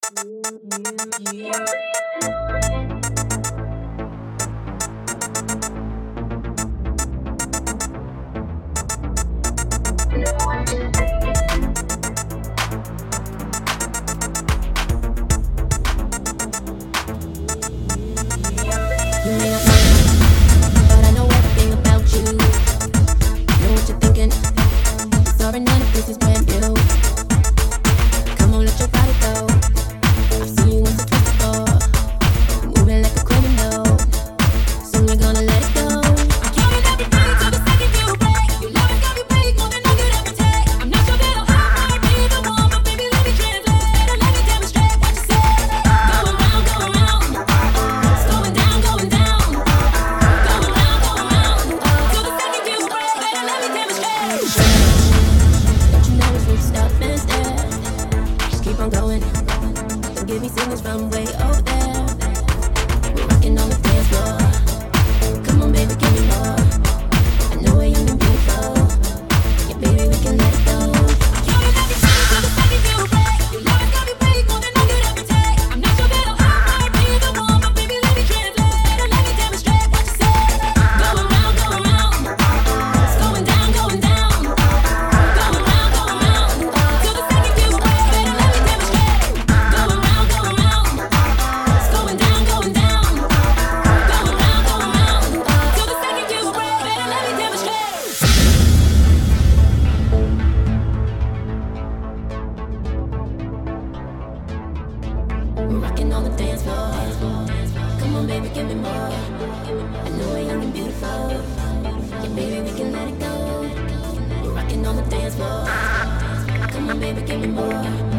Give me signals from way over there. We're rocking on the dance floor. Come on, baby, give me more. I know we're young and beautiful. Yeah, baby, we can let it go. You're in everything till the second you break. Your love has got me weak, more than I could ever take. I'm not your little heart, be the one, but baby, let me translate. Or let me demonstrate what you say. Going round, it's going down, going down. Going round, till the second you break. Better let me demonstrate. Going round, it's going down, going down. Going round, till the second you break. Better let me demonstrate. We're rocking on the dance floor. Come on, baby, give me more. I know we're young and beautiful. Yeah, baby, we can let it go. We're rocking on the dance floor. Come on, baby, give me more.